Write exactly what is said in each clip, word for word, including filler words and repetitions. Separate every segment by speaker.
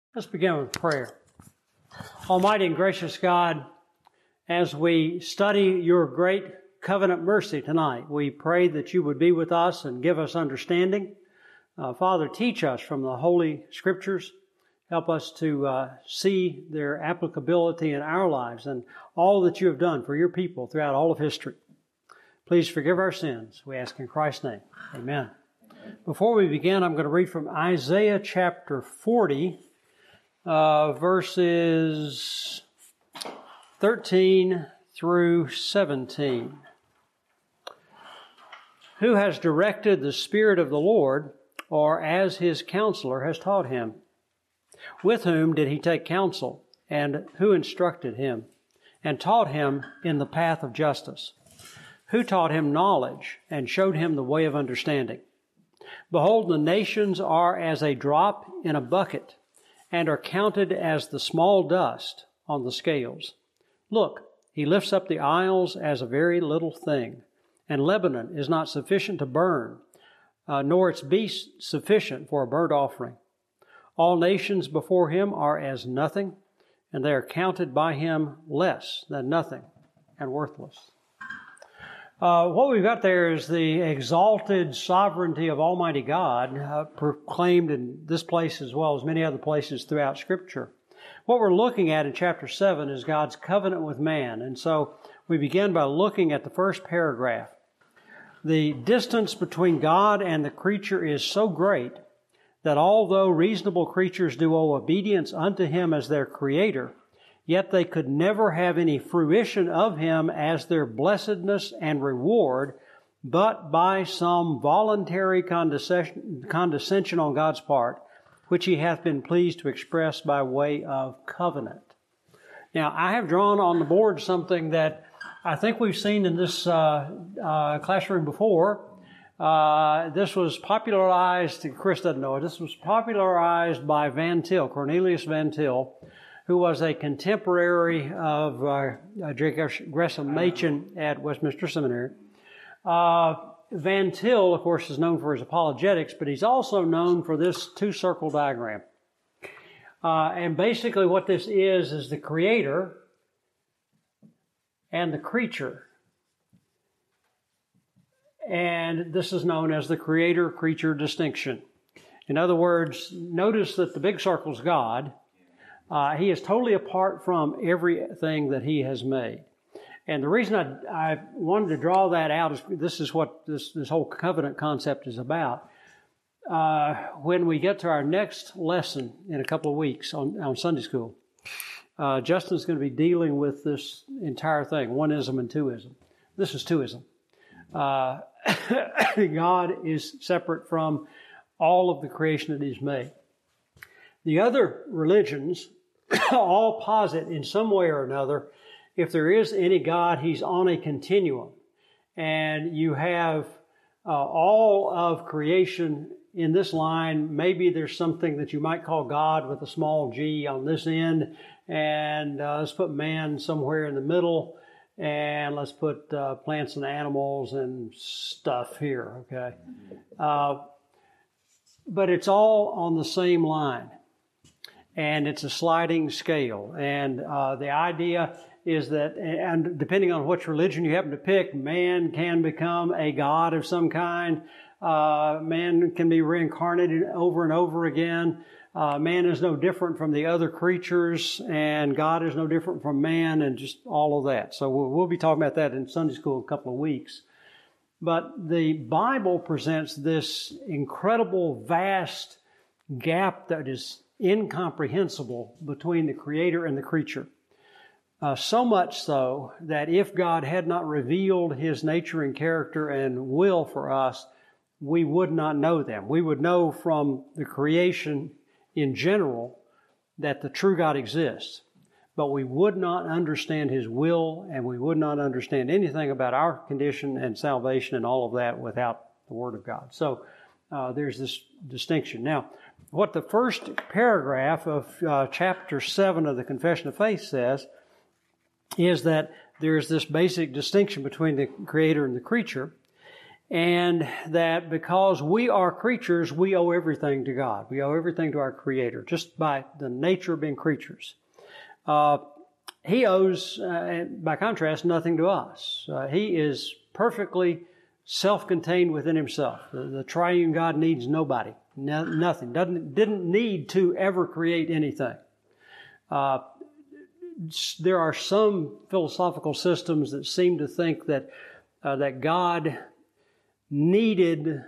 Speaker 1: Let's begin with prayer. Almighty and gracious God, as we study your great covenant mercy tonight, we pray that you would be with us and give us understanding. Uh, Father, teach us from the Holy Scriptures. Help us to uh, see their applicability in our lives and all that you have done for your people throughout all of history. Please forgive our sins, we ask in Christ's name. Amen. Before we begin, I'm going to read from Isaiah chapter forty, uh, verses thirteen through seventeen. Who has directed the Spirit of the Lord, or as his counselor has taught him? With whom did he take counsel, and who instructed him, and taught him in the path of justice? Who taught him knowledge, and showed him the way of understanding? Behold, the nations are as a drop in a bucket, and are counted as the small dust on the scales. Look, he lifts up the isles as a very little thing, and Lebanon is not sufficient to burn, uh, nor its beasts sufficient for a burnt offering. All nations before him are as nothing, and they are counted by him less than nothing and worthless. Uh, what we've got there is the exalted sovereignty of Almighty God, uh, proclaimed in this place as well as many other places throughout Scripture. What we're looking at in chapter seven is God's covenant with man. And so we begin by looking at the first paragraph. The distance between God and the creature is so great that although reasonable creatures do owe obedience unto him as their creator, yet they could never have any fruition of him as their blessedness and reward, but by some voluntary condescension, condescension on God's part, which he hath been pleased to express by way of covenant. Now, I have drawn on the board something that I think we've seen in this uh, uh, classroom before. Uh, this was popularized, Chris doesn't know it, this was popularized by Van Til, Cornelius Van Til, who was a contemporary of uh, J. Gresham Machen at Westminster Seminary. Uh, Van Til, of course, is known for his apologetics, but he's also known for this two-circle diagram. Uh, and basically what this is, is the creator and the creature. And this is known as the creator-creature distinction. In other words, notice that the big circle is God. Uh, he is totally apart from everything that he has made. And the reason I, I wanted to draw that out is this is what this, this whole covenant concept is about. Uh, when we get to our next lesson in a couple of weeks on, on Sunday school, uh, Justin's going to be dealing with this entire thing, oneism and twoism. This is twoism. Uh, God is separate from all of the creation that he's made. The other religions all posit in some way or another, if there is any God, he's on a continuum. And you have uh, all of creation in this line. Maybe there's something that you might call God with a small g on this end. And uh, let's put man somewhere in the middle. And let's put uh, plants and animals and stuff here, okay? Uh, but it's all on the same line. And it's a sliding scale. And uh, the idea is that, and depending on which religion you happen to pick, man can become a god of some kind. Uh, man can be reincarnated over and over again. Uh, man is no different from the other creatures, and God is no different from man, and just all of that. So we'll, we'll be talking about that in Sunday school in a couple of weeks. But the Bible presents this incredible, vast gap that is incomprehensible between the Creator and the creature. Uh, so much so that if God had not revealed his nature and character and will for us, we would not know them. We would know from the creation in general that the true God exists, but we would not understand his will, and we would not understand anything about our condition and salvation and all of that without the Word of God. So uh, there's this distinction. Now, what the first paragraph of uh, chapter seven of the Confession of Faith says is that there's this basic distinction between the Creator and the creature. and that because we are creatures, we owe everything to God. We owe everything to our Creator, just by the nature of being creatures. Uh, he owes, uh, by contrast, nothing to us. Uh, he is perfectly self-contained within himself. The, the triune God needs nobody, no, nothing. Doesn't, didn't need to ever create anything. Uh, there are some philosophical systems that seem to think that uh, that God needed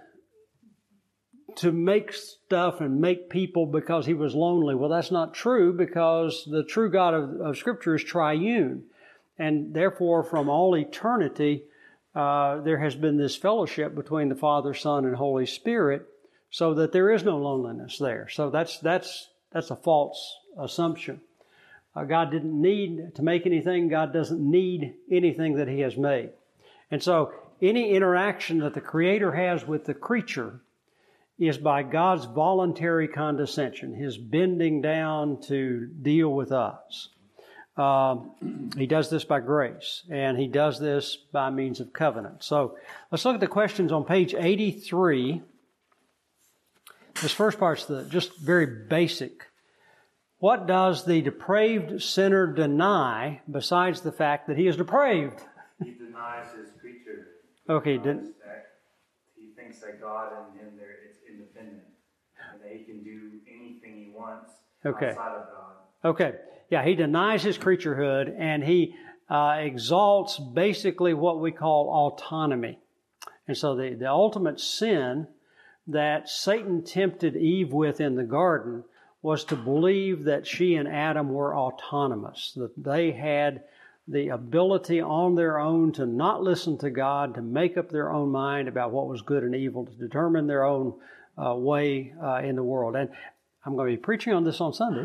Speaker 1: to make stuff and make people because he was lonely. Well, that's not true, because the true God of, of Scripture is triune. And therefore, from all eternity, uh, there has been this fellowship between the Father, Son, and Holy Spirit, so that there is no loneliness there. So that's that's that's a false assumption. Uh, God didn't need to make anything. God doesn't need anything that he has made. And so any interaction that the Creator has with the creature is by God's voluntary condescension, his bending down to deal with us. Um, he does this by grace, and he does this by means of covenant. So let's look at the questions on page eighty-three. This first part's the, just very basic. What does the depraved sinner deny besides the fact that he is depraved?
Speaker 2: He denies his creature.
Speaker 1: Okay.
Speaker 2: He,
Speaker 1: didn't,
Speaker 2: that he thinks that God and him, there it's independent, and that he can do anything he wants
Speaker 1: okay.
Speaker 2: outside of God.
Speaker 1: Okay. Yeah, he denies his creaturehood, and he uh, exalts basically what we call autonomy. And so the, the ultimate sin that Satan tempted Eve with in the garden was to believe that she and Adam were autonomous, that they had the ability on their own to not listen to God, to make up their own mind about what was good and evil, to determine their own uh, way uh, in the world. And I'm going to be preaching on this on Sunday.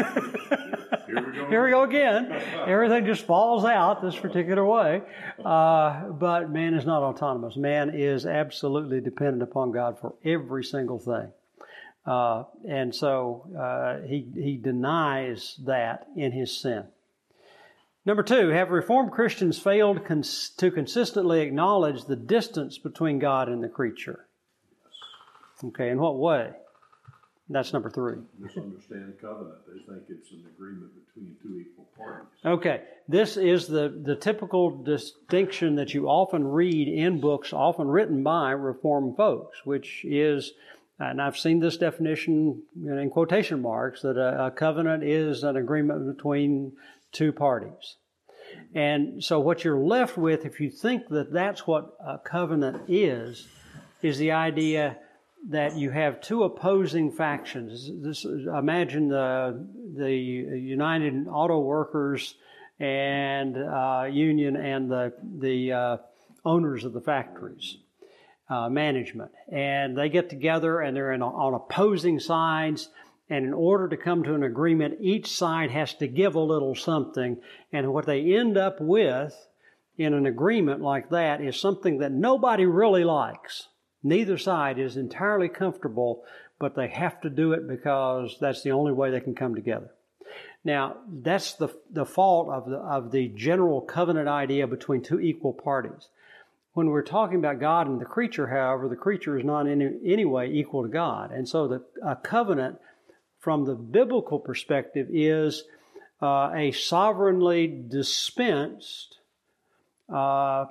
Speaker 3: Here we go.
Speaker 1: Here we go again. Everything just falls out this particular way. Uh, but man is not autonomous. Man is absolutely dependent upon God for every single thing. Uh, and so uh, he, he denies that in his sin. Number two, have Reformed Christians failed cons- to consistently acknowledge the distance between God and the creature? Okay, in what way? That's number three.
Speaker 3: Misunderstand covenant. They think it's an agreement between two equal parties.
Speaker 1: Okay, this is the, the typical distinction that you often read in books, often written by Reformed folks, which is, and I've seen this definition in quotation marks, that a, a covenant is an agreement between two parties. And so what you're left with, if you think that that's what a covenant is, is the idea that you have two opposing factions. This, imagine the the United Auto Workers and uh, Union and the the uh, owners of the factories, uh, management, and they get together and they're in, on opposing sides. And in order to come to an agreement, each side has to give a little something. And what they end up with in an agreement like that is something that nobody really likes. Neither side is entirely comfortable, but they have to do it because that's the only way they can come together. Now, that's the the fault of the of the general covenant idea between two equal parties. When we're talking about God and the creature, however, the creature is not in any way equal to God. And so the a covenant from the biblical perspective is uh, a sovereignly dispensed uh,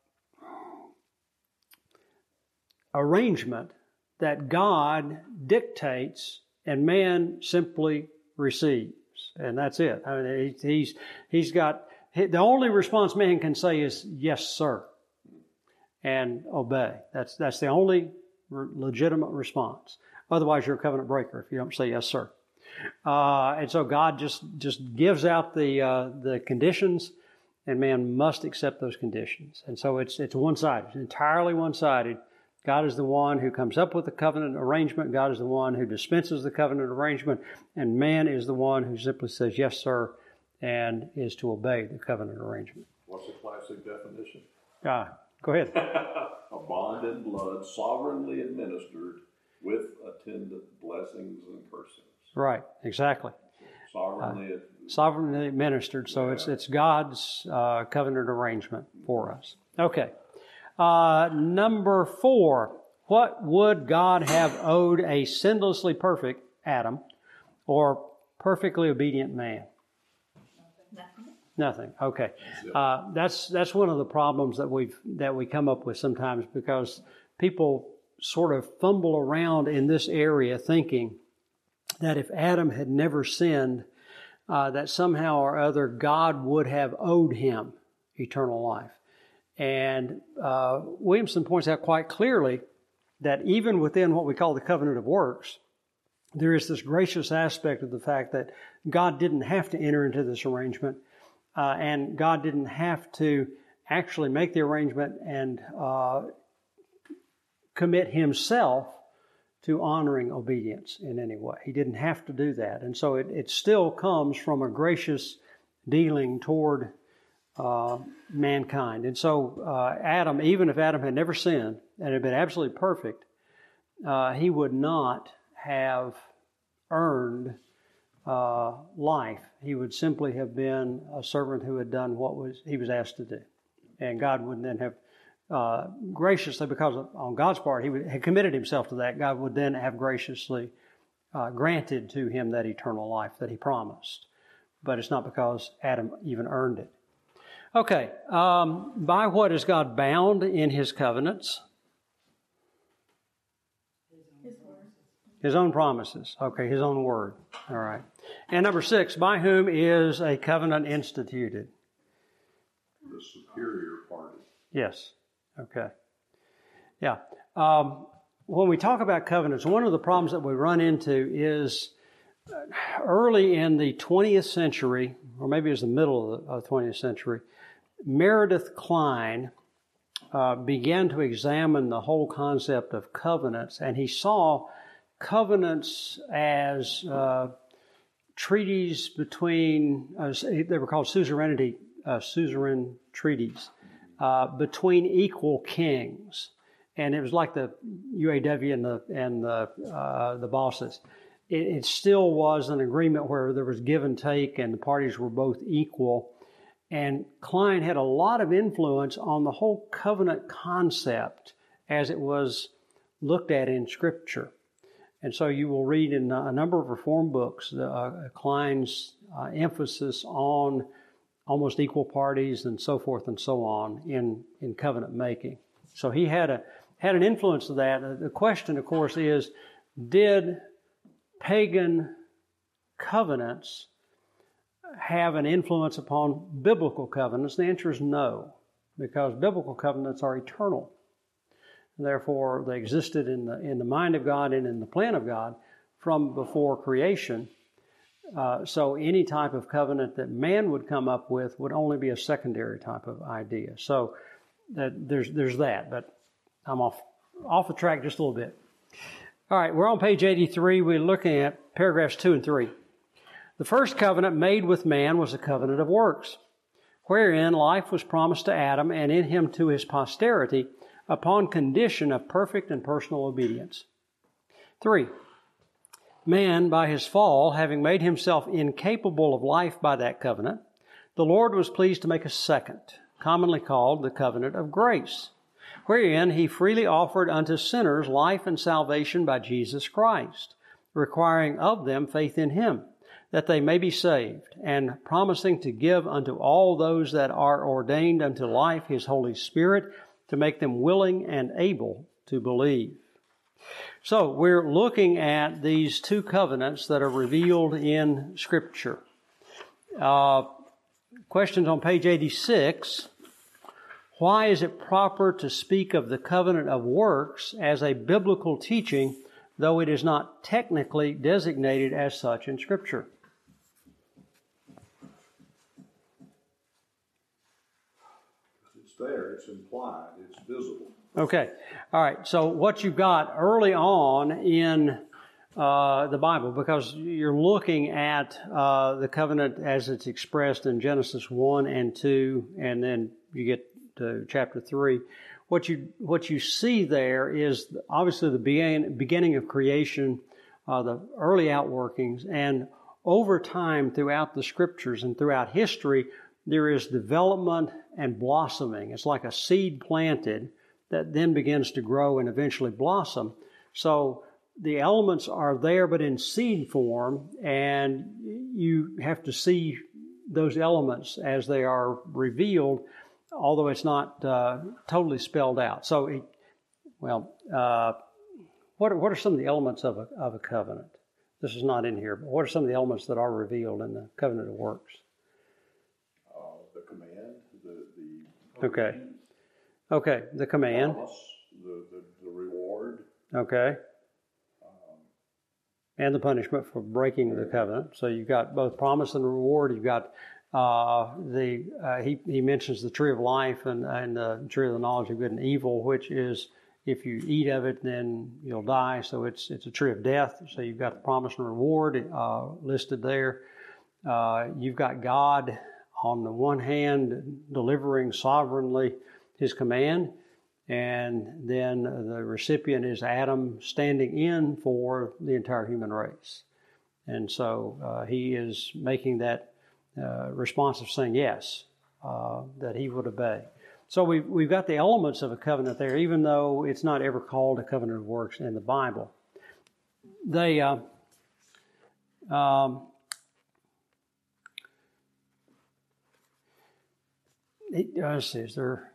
Speaker 1: arrangement that God dictates and man simply receives. And that's it. I mean, he's, he's got, the only response man can say is, yes, sir, and obey. That's, that's the only legitimate response. Otherwise, you're a covenant breaker if you don't say yes, sir. Uh, and so God just, just gives out the, uh, the conditions, and man must accept those conditions. And so it's, it's one-sided, it's entirely one-sided. God is the one who comes up with the covenant arrangement. God is the one who dispenses the covenant arrangement. And man is the one who simply says, yes, sir, and is to obey the covenant arrangement.
Speaker 3: What's the classic definition?
Speaker 1: Ah, go ahead.
Speaker 3: A bond in blood sovereignly administered with attendant blessings and cursings.
Speaker 1: Right, exactly.
Speaker 3: Sovereignly,
Speaker 1: uh, sovereignly administered. So yeah. it's it's God's uh, covenant arrangement for us. Okay. Uh, number four, what would God have owed a sinlessly perfect Adam or perfectly obedient man?
Speaker 4: Nothing.
Speaker 1: Nothing. Okay. Uh, that's that's one of the problems that we've that we come up with sometimes, because people sort of fumble around in this area thinking that if Adam had never sinned, uh, that somehow or other God would have owed him eternal life. And uh, Williamson points out quite clearly that even within what we call the covenant of works, there is this gracious aspect of the fact that God didn't have to enter into this arrangement, uh, and God didn't have to actually make the arrangement and uh, commit himself to honoring obedience in any way. He didn't have to do that. And so it, it still comes from a gracious dealing toward uh, mankind. And so uh, Adam, even if Adam had never sinned and had been absolutely perfect, uh, he would not have earned uh, life. He would simply have been a servant who had done what was he was asked to do. And God would then have uh, graciously, because of, on God's part, he would, had committed himself to that, God would then have graciously uh, granted to him that eternal life that he promised. But it's not because Adam even earned it. Okay, um, by what is God bound in his covenants? His own promises. Okay, his own word. All right. And number six, by whom is a covenant instituted?
Speaker 3: The superior party.
Speaker 1: Yes. Okay. Yeah. Um, when we talk about covenants, one of the problems that we run into is early in the twentieth century, or maybe it was the middle of the twentieth century, Meredith Kline uh, began to examine the whole concept of covenants, and he saw covenants as uh, treaties between, uh, they were called suzerainty, uh, suzerain treaties, uh, between equal kings. And it was like the U A W and the, and the, uh, the bosses. It, it still was an agreement where there was give and take and the parties were both equal. And Kline had a lot of influence on the whole covenant concept as it was looked at in Scripture. And so you will read in a number of Reformed books uh, Kline's uh, emphasis on almost equal parties and so forth and so on in, in covenant making. So he had a had an influence of that. The question, of course, is, did pagan covenants have an influence upon biblical covenants? The answer is no, because biblical covenants are eternal. Therefore, they existed in the in the mind of God and in the plan of God from before creation. Uh, so any type of covenant that man would come up with would only be a secondary type of idea. So that there's there's that, but I'm off off the track just a little bit. All right, we're on page eighty-three. We're looking at paragraphs two and three. The first covenant made with man was a covenant of works, wherein life was promised to Adam and in him to his posterity, upon condition of perfect and personal obedience. Three, man, by his fall, having made himself incapable of life by that covenant, the Lord was pleased to make a second, commonly called the covenant of grace, wherein he freely offered unto sinners life and salvation by Jesus Christ, requiring of them faith in him, that they may be saved, and promising to give unto all those that are ordained unto life his Holy Spirit, to make them willing and able to believe. So we're looking at these two covenants that are revealed in Scripture. Uh, questions on page eighty-six. Why is it proper to speak of the covenant of works as a biblical teaching, though it is not technically designated as such in Scripture?
Speaker 3: It's there, it's implied, it's visible.
Speaker 1: Okay. All right. So what you've got early on in uh, the Bible, because you're looking at uh, the covenant as it's expressed in Genesis one and two, and then you get to chapter three. What you what you see there is obviously the begin, beginning of creation, uh, the early outworkings, and over time throughout the Scriptures and throughout history, there is development and blossoming. It's like a seed planted that then begins to grow and eventually blossom. So the elements are there, but in seed form, and you have to see those elements as they are revealed, although it's not uh, totally spelled out. So, it, well, uh, what are, what are some of the elements of a of a covenant? This is not in here, but what are some of the elements that are revealed in the covenant of works?
Speaker 3: Uh, the command, the the
Speaker 1: Okay. Okay, the command.
Speaker 3: promise, the, the the reward.
Speaker 1: Okay.
Speaker 3: Um,
Speaker 1: And the punishment for breaking the covenant. So you've got both promise and reward. You've got uh, the uh, he he mentions the tree of life and and the tree of the knowledge of good and evil, which is if you eat of it, then you'll die. So it's it's a tree of death. So you've got the promise and reward uh, listed there. Uh, you've got God on the one hand delivering sovereignly His command, and then the recipient is Adam standing in for the entire human race. And so uh, he is making that uh, response of saying yes, uh, that he would obey. So we've, we've got the elements of a covenant there, even though it's not ever called a covenant of works in the Bible. They, uh, um, it, uh, let's see, is there,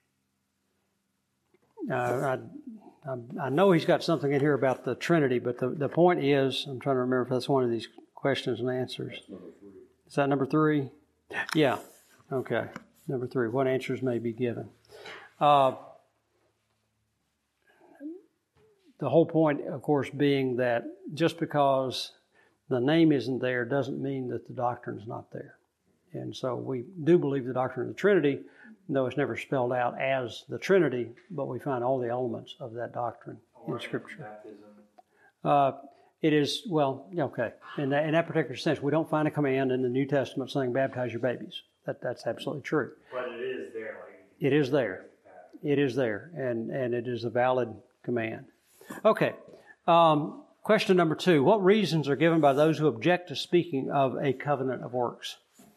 Speaker 1: uh, I, I, I know he's got something in here about the Trinity, but the, the point is, I'm trying to remember if that's one of these questions and answers. Is that number three? Yeah. Okay. Number three, what answers may be given? Uh, the whole point, of course, being that just because the name isn't there doesn't mean that the doctrine's not there. And so we do believe the doctrine of the Trinity, though it's never spelled out as the Trinity, but we find all the elements of that doctrine in Scripture.
Speaker 2: Baptism.
Speaker 1: Uh, it is, well, okay, in that, in that particular sense, we don't find a command in the New Testament saying baptize your babies. That, that's absolutely true.
Speaker 2: But it is there. Like,
Speaker 1: It is there. It is there, and, and it is a valid command. Okay, um, question number two. What reasons are given by those who object to speaking of a covenant of works?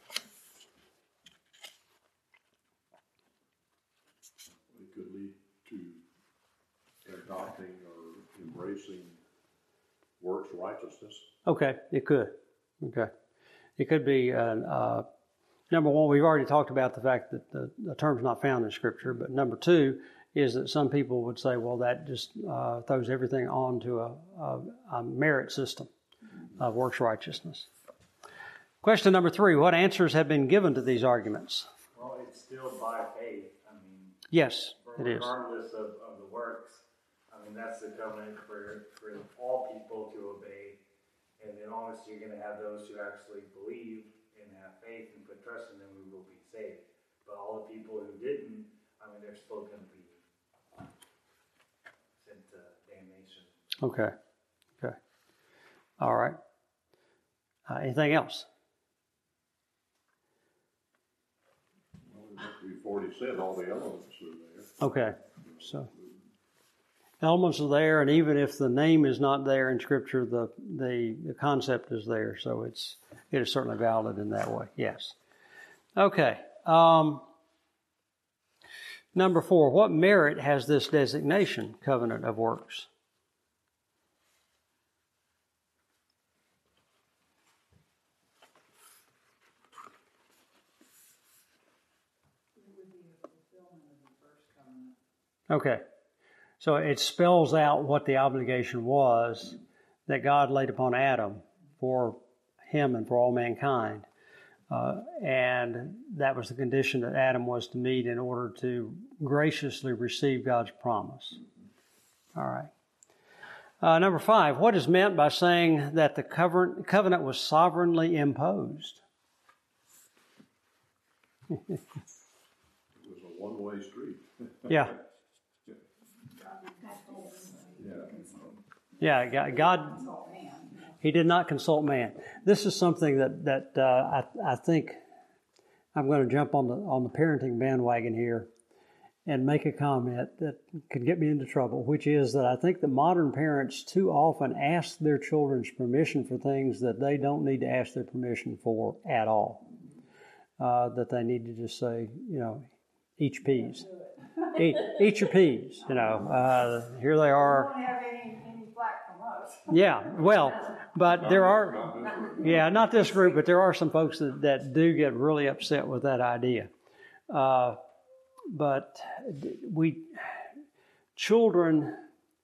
Speaker 3: It could lead to adopting or embracing works righteousness.
Speaker 1: Okay, it could. Okay. It could be, uh, uh, number one, we've already talked about the fact that the, the term's not found in Scripture, but number two is that some people would say, well, that just uh, throws everything onto a, a, a merit system of works righteousness. Question number three, what answers have been given to these arguments?
Speaker 2: well, it's still by faith. I mean,
Speaker 1: Yes, it is.
Speaker 2: regardless of, of the works. I mean, that's the covenant for, for all people to obey. And then obviously you're going to have those who actually believe and have faith and put trust in them who will be saved. But all the people who didn't, I mean, they're still going to be sent to damnation.
Speaker 1: Okay. Okay. All right. Uh, anything else?
Speaker 3: Well, we've already said all the elements are there.
Speaker 1: Okay. So elements are there, and even if the name is not there in Scripture, the, the, the concept is there. So it's it is certainly valid in that way. Yes. Okay. Um, number four, what merit has this designation, covenant of works? Okay. So it spells out what the obligation was that God laid upon Adam for him and for all mankind. Uh, and that was the condition that Adam was to meet in order to graciously receive God's promise. All right. Uh, number five, what is meant by saying that the covenant was sovereignly imposed?
Speaker 3: It was a one-way street.
Speaker 1: Yeah.
Speaker 3: Yeah.
Speaker 1: Yeah, God, He did not consult man. This is something that, that uh, I, I think I'm going to jump on the on the parenting bandwagon here and make a comment that could get me into trouble, which is that I think that modern parents too often ask their children's permission for things that they don't need to ask their permission for at all. Uh, that they need to just say, you know, each peas. eat, eat your peas. You know, uh, here they
Speaker 4: You
Speaker 1: are.
Speaker 4: won't have any, any flack from us.
Speaker 1: Yeah, well, but there are, yeah, not this group, but there are some folks that, that do get really upset with that idea. Uh, but we, children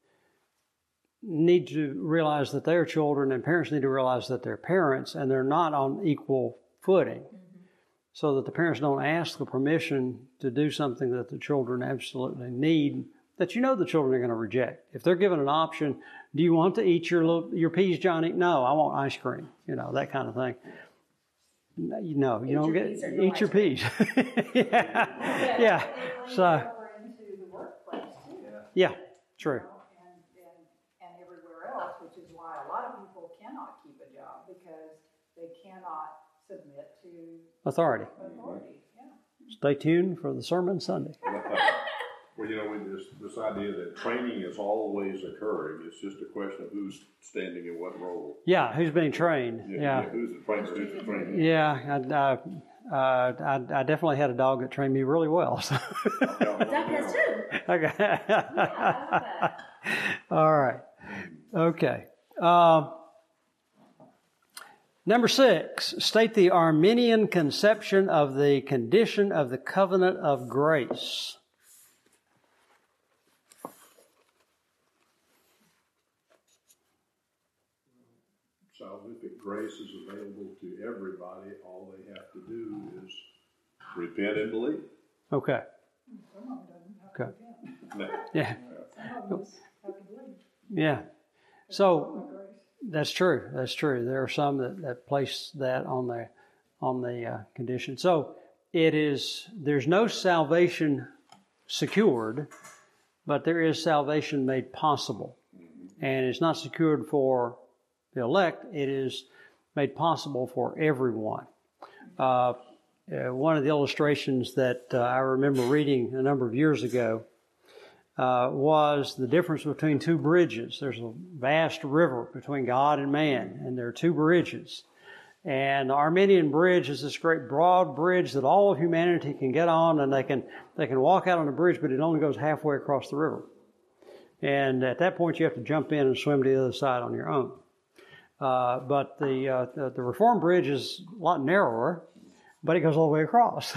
Speaker 1: need to realize that they're children, and parents need to realize that they're parents, and they're not on equal footing. Mm-hmm. So that the parents don't ask the permission to do something that the children absolutely need, that you know the children are going to reject. If they're given an option, do you want to eat your little, your peas, Johnny? No, I want ice cream. You know, that kind of thing. No, you know, you
Speaker 4: Eat
Speaker 1: don't
Speaker 4: your
Speaker 1: get
Speaker 4: peas or no
Speaker 1: eat
Speaker 4: ice
Speaker 1: your
Speaker 4: cream.
Speaker 1: peas. yeah, yeah. So
Speaker 4: Over into the workplace too.
Speaker 1: yeah, true.
Speaker 4: And, and, and everywhere else, which is why a lot of people cannot keep a job because they cannot submit to
Speaker 1: Authority.
Speaker 4: authority. Yeah.
Speaker 1: Stay tuned for the sermon Sunday.
Speaker 3: Well, you know, we this this idea that training is always occurring. It's just a question of who's standing in what role.
Speaker 1: Yeah, who's being trained?
Speaker 3: Yeah,
Speaker 1: Yeah,
Speaker 3: yeah, who's the trainer? Who's the trainer?
Speaker 1: yeah. I, I, uh, I, I definitely had a dog that trained me really well. So.
Speaker 4: Doug has too.
Speaker 1: Okay.
Speaker 4: Yeah, I love that.
Speaker 1: All right. Okay. Uh, number six, state the Arminian conception of the condition of the covenant of grace.
Speaker 3: Salvific grace is available to everybody. All they have to do is repent and believe.
Speaker 1: Okay.
Speaker 4: Some of them doesn't have to
Speaker 1: Okay.
Speaker 4: repent.
Speaker 3: No.
Speaker 1: Yeah.
Speaker 4: Some of them just have to believe.
Speaker 1: Yeah. So
Speaker 4: By grace.
Speaker 1: that's true. That's true. There are some that, that place that on the on the uh, condition. So it is. There's no salvation secured, but there is salvation made possible, and it's not secured for the elect. It is made possible for everyone. Uh, uh, one of the illustrations that uh, I remember reading a number of years ago uh, was the difference between two bridges. There's a vast river between God and man, and there are two bridges. And the Armenian bridge is this great broad bridge that all of humanity can get on, and they can they can walk out on the bridge, but it only goes halfway across the river. And at that point, you have to jump in and swim to the other side on your own. Uh, but the, uh, the the Reformed bridge is a lot narrower, but it goes all the way across.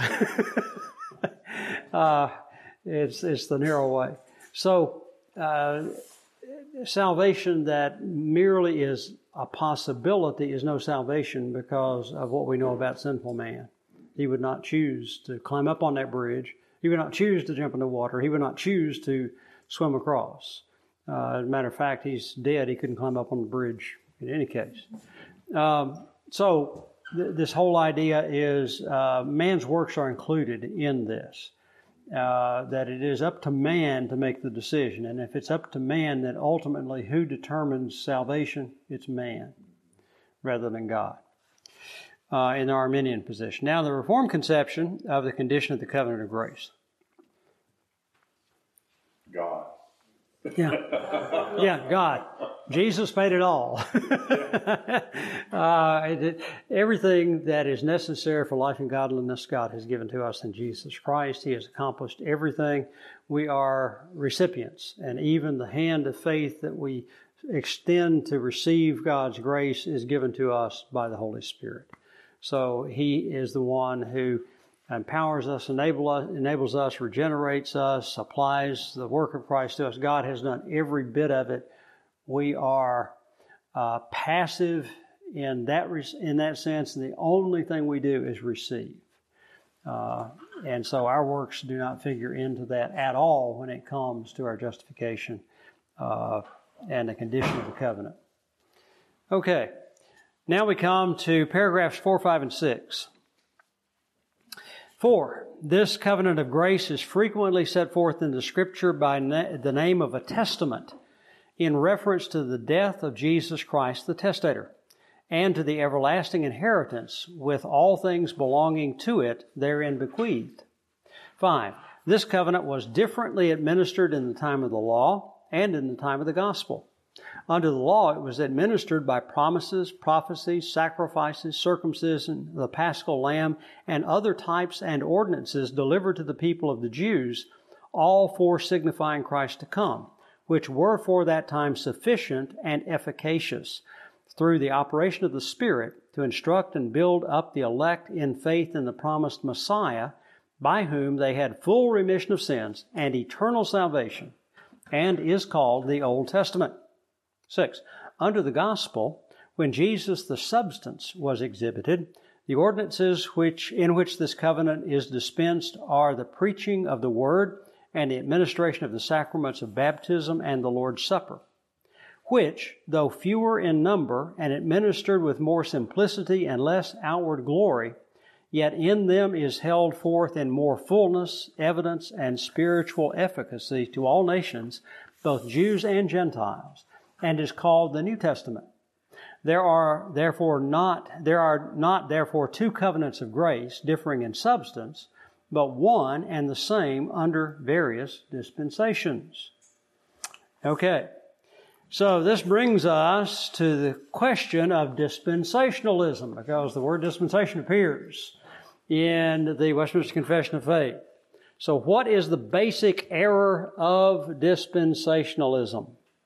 Speaker 1: uh, it's it's the narrow way. So uh, salvation that merely is a possibility is no salvation because of what we know about sinful man. He would not choose to climb up on that bridge. He would not choose to jump in the water. He would not choose to swim across. Uh, as a matter of fact, he's dead. He couldn't climb up on the bridge in any case. Um, so th- this whole idea is uh, man's works are included in this, uh, that it is up to man to make the decision. And if it's up to man, then ultimately who determines salvation? It's man rather than God uh, in the Arminian position. Now, the Reformed conception of the condition of the covenant of grace.
Speaker 3: God.
Speaker 1: Yeah, yeah, God. Jesus paid it all. uh, it, everything that is necessary for life and godliness, God has given to us in Jesus Christ. He has accomplished everything. We are recipients, and even the hand of faith that we extend to receive God's grace is given to us by the Holy Spirit. So He is the one who empowers us, enable us, enables us, regenerates us, applies the work of Christ to us. God has done every bit of it. We are uh, passive in that in that sense, and the only thing we do is receive. Uh, and so our works do not figure into that at all when it comes to our justification uh, and the condition of the covenant. Okay, now we come to paragraphs four, five, and six. Four, this covenant of grace is frequently set forth in the Scripture by na- the name of a testament in reference to the death of Jesus Christ, the testator, and to the everlasting inheritance with all things belonging to it therein bequeathed. Five, this covenant was differently administered in the time of the law and in the time of the gospel. Under the law, it was administered by promises, prophecies, sacrifices, circumcision, the paschal lamb, and other types and ordinances delivered to the people of the Jews, all four signifying Christ to come, which were for that time sufficient and efficacious through the operation of the Spirit to instruct and build up the elect in faith in the promised Messiah, by whom they had full remission of sins and eternal salvation, and is called the Old Testament. Six, under the gospel, when Jesus the substance was exhibited, the ordinances which in which this covenant is dispensed are the preaching of the word and the administration of the sacraments of baptism and the Lord's Supper, which, though fewer in number and administered with more simplicity and less outward glory, yet in them is held forth in more fullness, evidence, and spiritual efficacy to all nations, both Jews and Gentiles, and is called the New Testament. There are therefore not there are not therefore two covenants of grace differing in substance, but one and the same under various dispensations. Okay. So this brings us to the question of dispensationalism, because the word dispensation appears in the Westminster Confession of Faith. So what is the basic error of dispensationalism?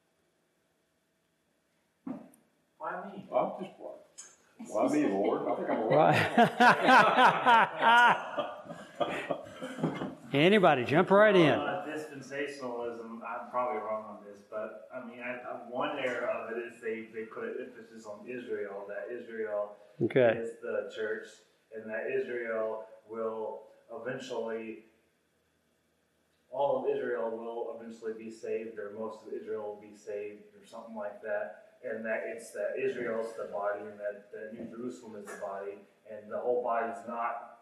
Speaker 2: Why me?
Speaker 3: I'm just, why me, Lord? I think I'm all
Speaker 1: right. Anybody, jump right in.
Speaker 2: Uh, dispensationalism, I'm probably wrong on this, but I mean, I, I, one error of it is they, they put emphasis on Israel, that Israel
Speaker 1: Okay.
Speaker 2: is the church, and that Israel will eventually, all of Israel will eventually be saved, or most of Israel will be saved, or something like that. And that it's that Israel's the body, and that the New Jerusalem is the body, and the whole body's not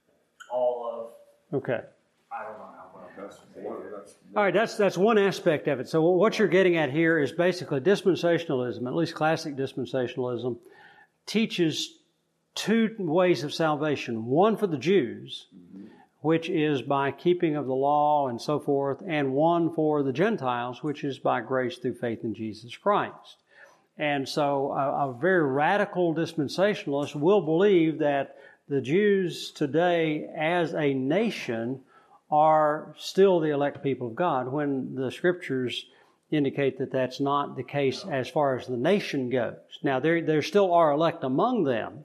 Speaker 2: all of.
Speaker 1: Okay.
Speaker 2: I don't know how well
Speaker 3: That's one, that's
Speaker 1: All right, that's that's one aspect of it. So what you're getting at here is basically dispensationalism, at least classic dispensationalism, teaches two ways of salvation. One for the Jews, mm-hmm. which is by keeping of the law and so forth, and one for the Gentiles, which is by grace through faith in Jesus Christ. And so a, a very radical dispensationalist will believe that the Jews today as a nation are still the elect people of God, when the Scriptures indicate that that's not the case as far as the nation goes. Now, there, there still are elect among them,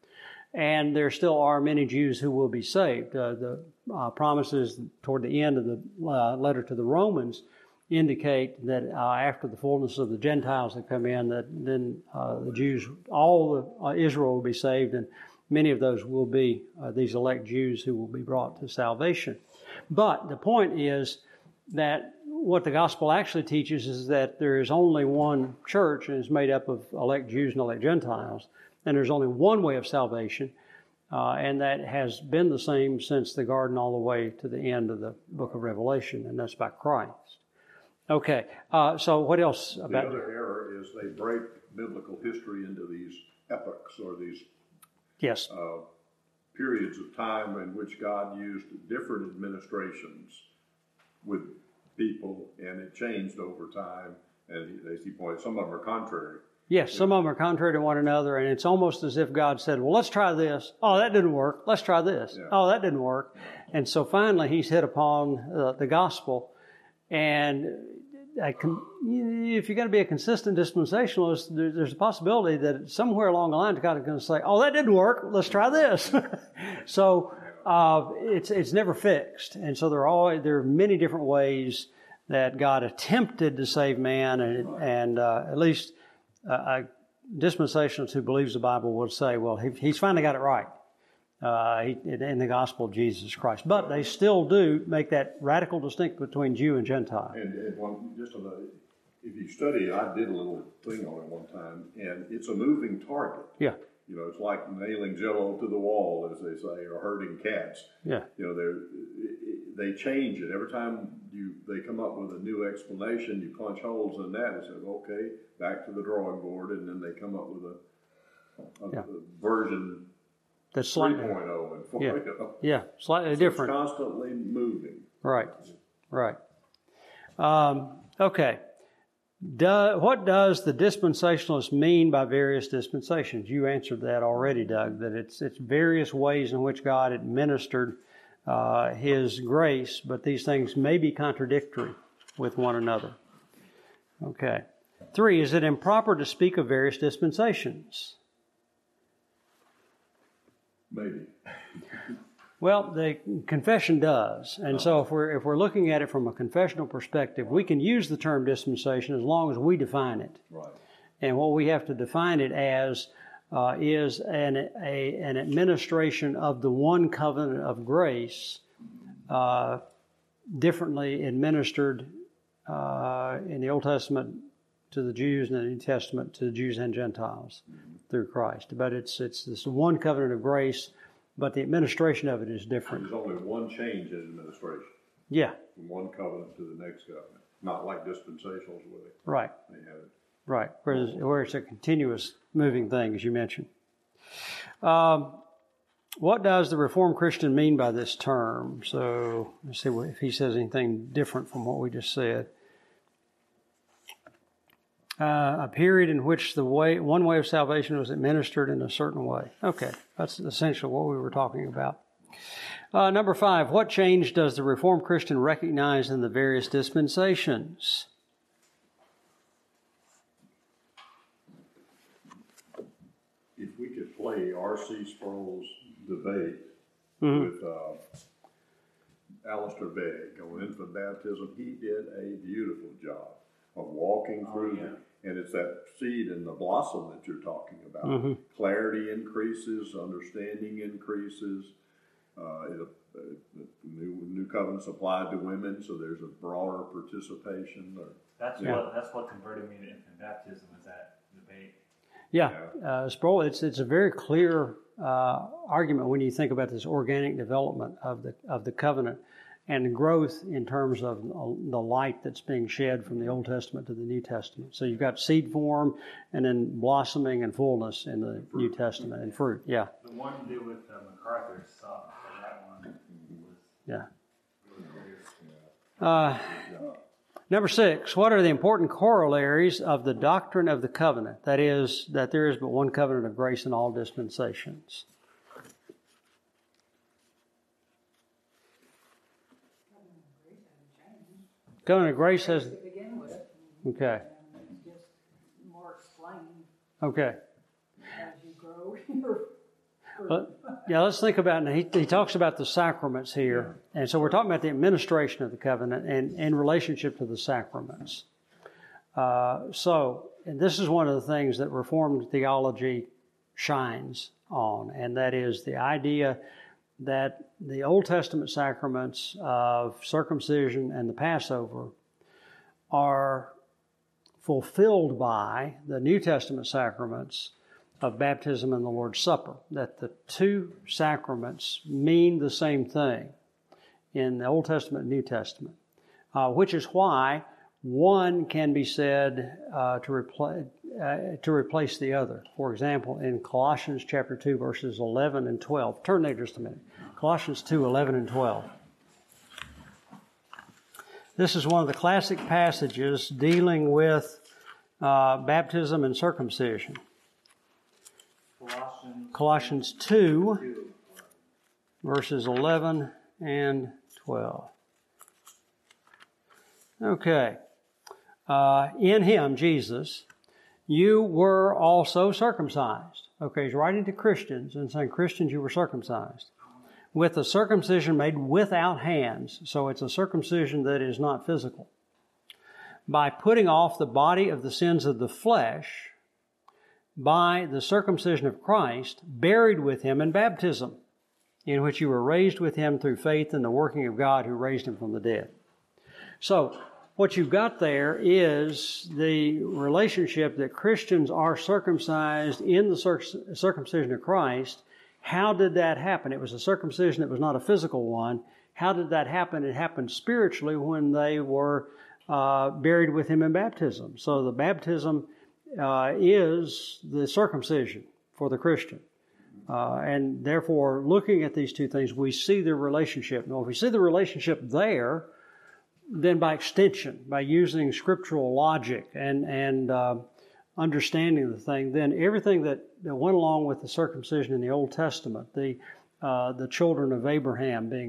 Speaker 1: and there still are many Jews who will be saved. Uh, the uh, promises toward the end of the uh, letter to the Romans indicate that uh, after the fullness of the Gentiles that come in, that then uh, the Jews, all of uh, Israel will be saved, and many of those will be uh, these elect Jews who will be brought to salvation. But the point is that what the gospel actually teaches is that there is only one church, and it's made up of elect Jews and elect Gentiles, and there's only one way of salvation, uh, and that has been the same since the garden all the way to the end of the book of Revelation, and that's by Christ. Okay, uh, so what else about...
Speaker 3: The other error is they break biblical history into these epochs, or these
Speaker 1: yes.
Speaker 3: uh, periods of time in which God used different administrations with people, and it changed over time, and as he pointed, some of them are contrary.
Speaker 1: Yes, some of them are contrary to one another, and it's almost as if God said, well, let's try this. Oh, that didn't work. Let's try this.
Speaker 3: Yeah.
Speaker 1: Oh, that didn't work. And so finally he's hit upon uh, the gospel. And I can, if you're going to be a consistent dispensationalist, there, there's a possibility that somewhere along the line God is going to say, oh, that didn't work. Let's try this. So uh, it's it's never fixed. And so there are, always, there are many different ways that God attempted to save man, and, and uh, at least Uh, a dispensationalist who believes the Bible will say, well, he, he's finally got it right uh, he, in the gospel of Jesus Christ. But they still do make that radical distinction between Jew and Gentile.
Speaker 3: And, and one, just on the, if you study it, I did a little thing on it one time, and it's a moving target.
Speaker 1: Yeah.
Speaker 3: You know, it's like nailing Jello to the wall, as they say, or herding cats.
Speaker 1: Yeah.
Speaker 3: You know, they they change it every time you they come up with a new explanation. You punch holes in that and say, okay, back to the drawing board, and then they come up with a, a,
Speaker 1: yeah.
Speaker 3: a version
Speaker 1: that's slightly
Speaker 3: three point oh and four.
Speaker 1: Yeah,
Speaker 3: You know.
Speaker 1: yeah, slightly
Speaker 3: So
Speaker 1: different.
Speaker 3: It's constantly moving.
Speaker 1: Right, right. Um, okay. Do, what does the dispensationalist mean by various dispensations? You answered that already, Doug, that it's it's various ways in which God administered uh, His grace, but these things may be contradictory with one another. Okay. Three, is it improper to speak of various dispensations?
Speaker 3: Maybe.
Speaker 1: Well, the confession does. And so if we're if we're looking at it from a confessional perspective, we can use the term dispensation as long as we define it.
Speaker 3: Right.
Speaker 1: And what we have to define it as uh, is an a, an administration of the one covenant of grace, uh, differently administered uh, in the Old Testament to the Jews and the New Testament to the Jews and Gentiles through Christ. But it's it's this one covenant of grace, but the administration of it is different.
Speaker 3: There's only one change in administration.
Speaker 1: Yeah.
Speaker 3: From one covenant to the next covenant. Not like dispensationals where they,
Speaker 1: Right.
Speaker 3: they have it.
Speaker 1: Right. Whereas, where it's a continuous moving thing, as you mentioned. Um, what does the Reformed Christian mean by this term? So let's see if he says anything different from what we just said. Uh, a period in which the way one way of salvation was administered in a certain way. Okay, that's essentially what we were talking about. Uh, number five, what change does the Reformed Christian recognize in the various dispensations?
Speaker 3: If we could play R C Sproul's debate
Speaker 1: Mm-hmm.
Speaker 3: with uh, Alistair Begg on infant baptism, he did a beautiful job of walking through
Speaker 2: yeah.
Speaker 3: it. And it's that seed and the blossom that you're talking about.
Speaker 1: Mm-hmm.
Speaker 3: Clarity increases, understanding increases. Uh, it, uh, the new new covenants applied to women, so there's a broader participation. Or,
Speaker 2: That's
Speaker 3: Yeah.
Speaker 2: what that's what converted me to infant baptism was that debate.
Speaker 1: Yeah, uh, Sproul, it's it's a very clear uh, argument when you think about this organic development of the of the covenant and the growth in terms of the light that's being shed from the Old Testament to the New Testament. So you've got seed form and then blossoming and fullness in the New Testament and fruit. Yeah.
Speaker 2: The one to do with uh, MacArthur's son, that one was
Speaker 1: Yeah.
Speaker 2: really clear.
Speaker 1: Uh, number six, what are the important corollaries of the doctrine of the covenant? That is, that there is but one covenant of grace in all dispensations. Covenant of grace has...
Speaker 4: To begin with,
Speaker 1: Okay,
Speaker 4: and it's just more explained
Speaker 1: okay.
Speaker 4: as you grow your
Speaker 1: But, yeah, let's think about it. He, he talks about the sacraments here. And so we're talking about the administration of the covenant and in relationship to the sacraments. Uh, so, and this is one of the things that Reformed theology shines on, and that is the idea that the Old Testament sacraments of circumcision and the Passover are fulfilled by the New Testament sacraments of baptism and the Lord's Supper, that the two sacraments mean the same thing in the Old Testament and New Testament, uh, which is why one can be said uh, to, repla- uh, to replace the other. For example, in Colossians chapter two, verses eleven and twelve. Turn there just a minute. Colossians two, eleven and twelve. This is one of the classic passages dealing with uh, baptism and circumcision.
Speaker 2: Colossians,
Speaker 1: Colossians two,
Speaker 2: two.
Speaker 1: verses eleven and twelve. Okay. Uh, in Him, Jesus, you were also circumcised. Okay, he's writing to Christians and saying, Christians, you were circumcised. With a circumcision made without hands. So it's a circumcision that is not physical. By putting off the body of the sins of the flesh, by the circumcision of Christ, buried with Him in baptism, in which you were raised with Him through faith in the working of God who raised Him from the dead. So, what you've got there is the relationship that Christians are circumcised in the circ- circumcision of Christ. How did that happen? It was a circumcision that was not a physical one. How did that happen? It happened spiritually when they were uh, buried with Him in baptism. So the baptism uh, is the circumcision for the Christian. Uh, and therefore, looking at these two things, we see the relationship. Now, if we see the relationship there, then by extension, by using scriptural logic and, and uh, understanding the thing, then everything that, that went along with the circumcision in the Old Testament, the uh, the children of Abraham being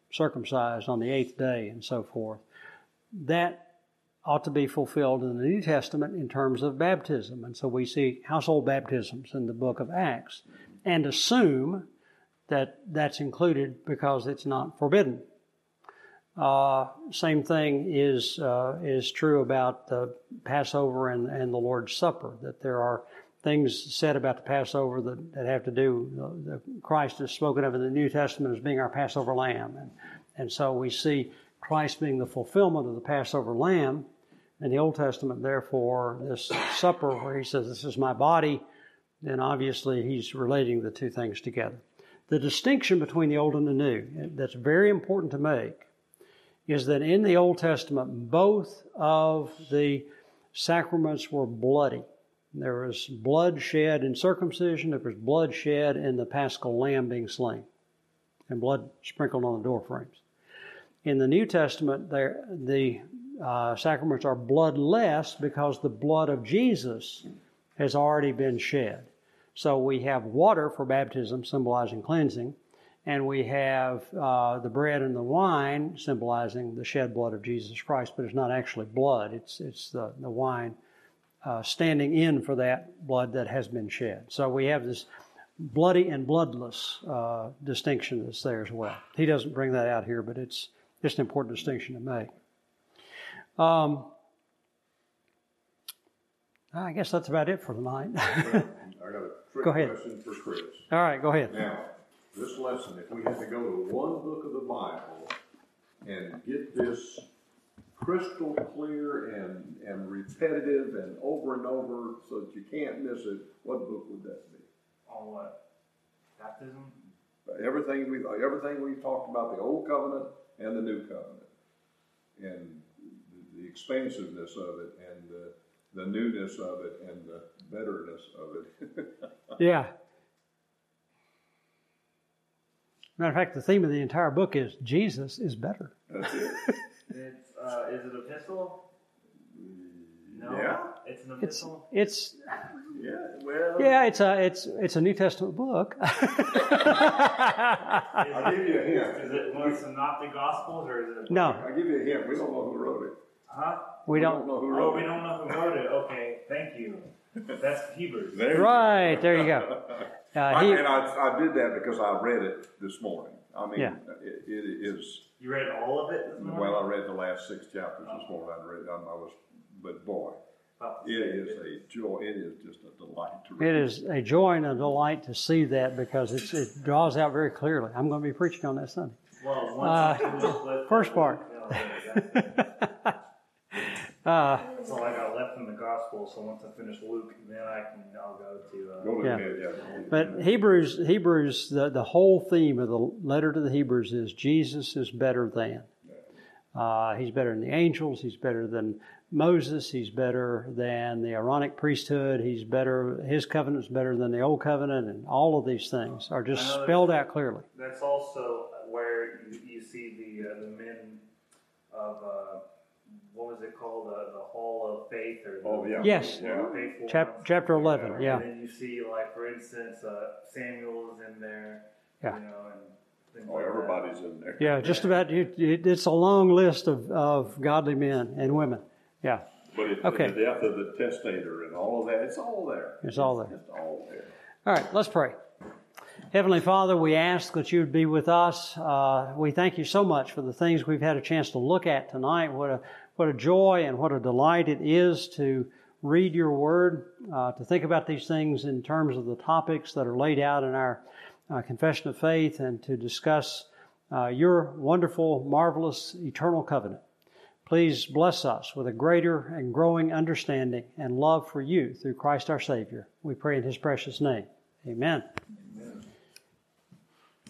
Speaker 1: circumcised on the eighth day and so forth. That ought to be fulfilled in the New Testament in terms of baptism. And so we see household baptisms in the book of Acts and assume that that's included because it's not forbidden. Uh, same thing is uh, is true about the Passover and, and the Lord's Supper, that there are things said about the Passover that, that have to do, the, the Christ is spoken of in the New Testament as being our Passover lamb. And, and so we see Christ being the fulfillment of the Passover lamb. In the Old Testament, therefore, this supper where he says, this is my body, then obviously he's relating the two things together. The distinction between the Old and the New that's very important to make is that in the Old Testament, both of the sacraments were bloody. There was blood shed in circumcision, there was blood shed in the Paschal lamb being slain, and blood sprinkled on the door frames. In the New Testament, there the uh, sacraments are bloodless because the blood of Jesus has already been shed. So we have water for baptism, symbolizing cleansing, and we have uh, the bread and the wine, symbolizing the shed blood of Jesus Christ, but it's not actually blood. It's it's the, the wine uh, standing in for that blood that has been shed. So we have this bloody and bloodless uh, distinction that's there as well. He doesn't bring that out here, but it's it's an important distinction to make. Um, I guess that's about it for tonight.
Speaker 3: I got a trick
Speaker 1: Go ahead.
Speaker 3: question for Chris.
Speaker 1: All right, go ahead.
Speaker 3: Now, this lesson, if we had to go to one book of the Bible and get this crystal clear and, and repetitive and over and over so that you can't miss it, what book would that be?
Speaker 2: On what? Baptism?
Speaker 3: Everything we everything we've talked about, the Old Covenant and the New Covenant, and the, the expansiveness of it, and the, the newness of it, and the betterness of it.
Speaker 1: Yeah. Matter of fact, the theme of the entire book is Jesus is better.
Speaker 3: That's it.
Speaker 2: It's, uh, is it epistle? No.
Speaker 3: Yeah.
Speaker 2: It's an
Speaker 1: It's
Speaker 2: epistle?
Speaker 1: it's
Speaker 3: Yeah. Well.
Speaker 1: yeah, it's a it's it's a New Testament book.
Speaker 3: I'll give you a hint.
Speaker 2: Is it one of the synoptic gospels or is it? A
Speaker 1: No,
Speaker 3: I'll give you a hint. We don't know who wrote it.
Speaker 2: Huh?
Speaker 1: we don't.
Speaker 3: know who
Speaker 2: Oh,
Speaker 3: wrote
Speaker 2: we
Speaker 3: it.
Speaker 2: don't know who wrote it. Okay, thank you. That's Hebrews.
Speaker 3: There you
Speaker 1: Right, there you go. Uh,
Speaker 3: I,
Speaker 1: he,
Speaker 3: and I, I did that because I read it this morning. I mean,
Speaker 1: Yeah.
Speaker 3: it, it is,
Speaker 2: You read all of it this morning?
Speaker 3: well, I read the last six chapters this morning. I read, I was, but boy,
Speaker 2: Oh,
Speaker 3: it is a joy. It is just a delight to read.
Speaker 1: it is a joy and a delight to see that because it's, it draws out very clearly. I'm going to be preaching on that Sunday.
Speaker 2: Well,
Speaker 1: Uh,
Speaker 2: once you finish with-
Speaker 1: first part. uh,
Speaker 2: That's all I got left in the gospel. So once I finish Luke, then I can I'll go to. Uh,
Speaker 3: Go
Speaker 1: Yeah.
Speaker 3: ahead, yeah.
Speaker 1: But Hebrews, Hebrews, the, the whole theme of the letter to the Hebrews is Jesus is better than. Uh, he's better than the angels. He's better than Moses. He's better than the Aaronic priesthood. He's better. His covenant is better than the old covenant, and all of these things are just
Speaker 2: I know
Speaker 1: spelled
Speaker 2: that's-
Speaker 1: out clearly.
Speaker 2: That's also where you, you see the uh, the men of uh, what was it called, the the Hall of Faith or the,
Speaker 3: Oh, yeah.
Speaker 1: Yes.
Speaker 3: Yeah.
Speaker 2: faithful
Speaker 1: Chap,
Speaker 2: ones.
Speaker 1: chapter eleven. Yeah.
Speaker 2: And then you see, like for instance, uh, Samuel's in there.
Speaker 1: Yeah.
Speaker 2: You know, and things
Speaker 3: Oh,
Speaker 2: like that.
Speaker 3: everybody's in there.
Speaker 1: Yeah. Just about. It, it, it's a long list of, of godly men and women. Yeah.
Speaker 3: But it,
Speaker 1: Okay.
Speaker 3: the death of the testator and all of that, it's all there.
Speaker 1: It's all there.
Speaker 3: It's all there.
Speaker 1: All right, let's pray. Heavenly Father, we ask that you would be with us. Uh, we thank you so much for the things we've had a chance to look at tonight. What a what a joy and what a delight it is to read your word, uh, to think about these things in terms of the topics that are laid out in our uh, confession of faith, and to discuss uh, your wonderful, marvelous, eternal covenant. Please bless us with a greater and growing understanding and love for you through Christ our Savior. We pray in his precious name. Amen.